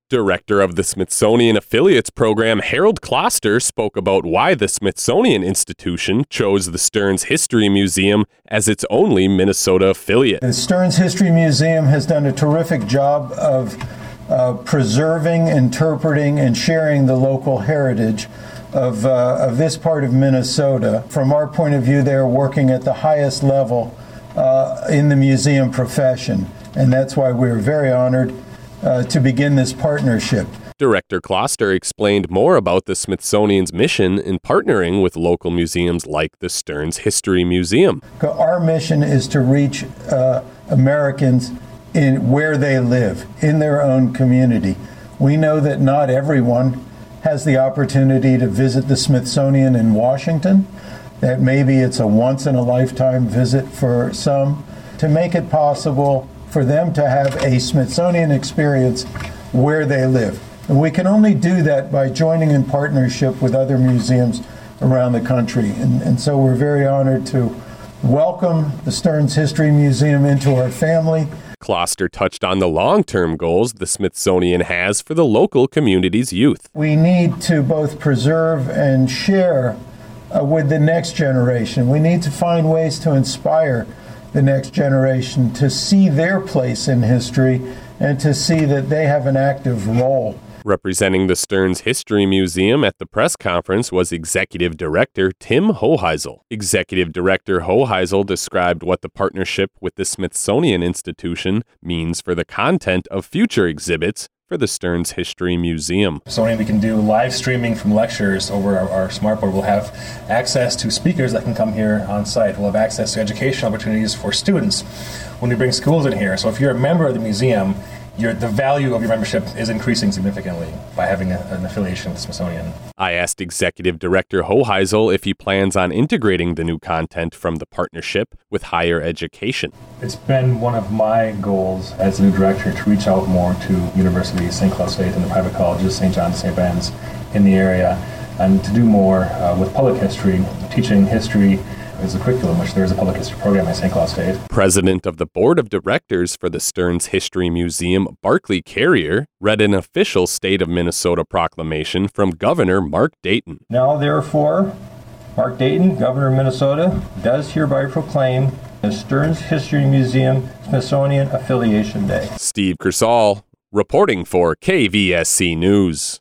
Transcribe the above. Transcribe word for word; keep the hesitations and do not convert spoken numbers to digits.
Director of the Smithsonian Affiliates Program, Harold Kloster, spoke about why the Smithsonian Institution chose the Stearns History Museum as its only Minnesota affiliate. The Stearns History Museum has done a terrific job of uh, preserving, interpreting, and sharing the local heritage of, uh, of this part of Minnesota. From our point of view, they're working at the highest level uh, in the museum profession, and that's why we're very honored Uh, to begin this partnership. Director Kloster explained more about the Smithsonian's mission in partnering with local museums like the Stearns History Museum. Our mission is to reach uh, Americans in where they live, in their own community. We know that not everyone has the opportunity to visit the Smithsonian in Washington, that maybe it's a once-in-a-lifetime visit for some. To make it possible for them to have a Smithsonian experience where they live. And we can only do that by joining in partnership with other museums around the country. And, and so we're very honored to welcome the Stearns History Museum into our family. Kloster touched on the long-term goals the Smithsonian has for the local community's youth. We need to both preserve and share uh, with the next generation. We need to find ways to inspire the next generation to see their place in history and to see that they have an active role. Representing the Stearns History Museum at the press conference was Executive Director Tim Hoheisel. Executive Director Hoheisel described what the partnership with the Smithsonian Institution means for the content of future exhibits for the Stearns History Museum. So we can do live streaming from lectures over our, our smartboard. We'll have access to speakers that can come here on site. We'll have access to educational opportunities for students when we bring schools in here. So if you're a member of the museum, Your, the value of your membership is increasing significantly by having a, an affiliation with the Smithsonian. I asked Executive Director Hoheisel if he plans on integrating the new content from the partnership with higher education. It's been one of my goals as the new director to reach out more to universities, Saint Cloud's Faith, and the private colleges, Saint John's, Saint Ben's, in the area, and to do more uh, with public history, teaching history is a curriculum, which there is a public history program at Saint Cloud's Faith. President of the Board of Directors for the Stearns History Museum, Barclay Carrier, read an official State of Minnesota proclamation from Governor Mark Dayton. Now, therefore, Mark Dayton, Governor of Minnesota, does hereby proclaim the Stearns History Museum Smithsonian Affiliation Day. Steve Kersall, reporting for K V S C News.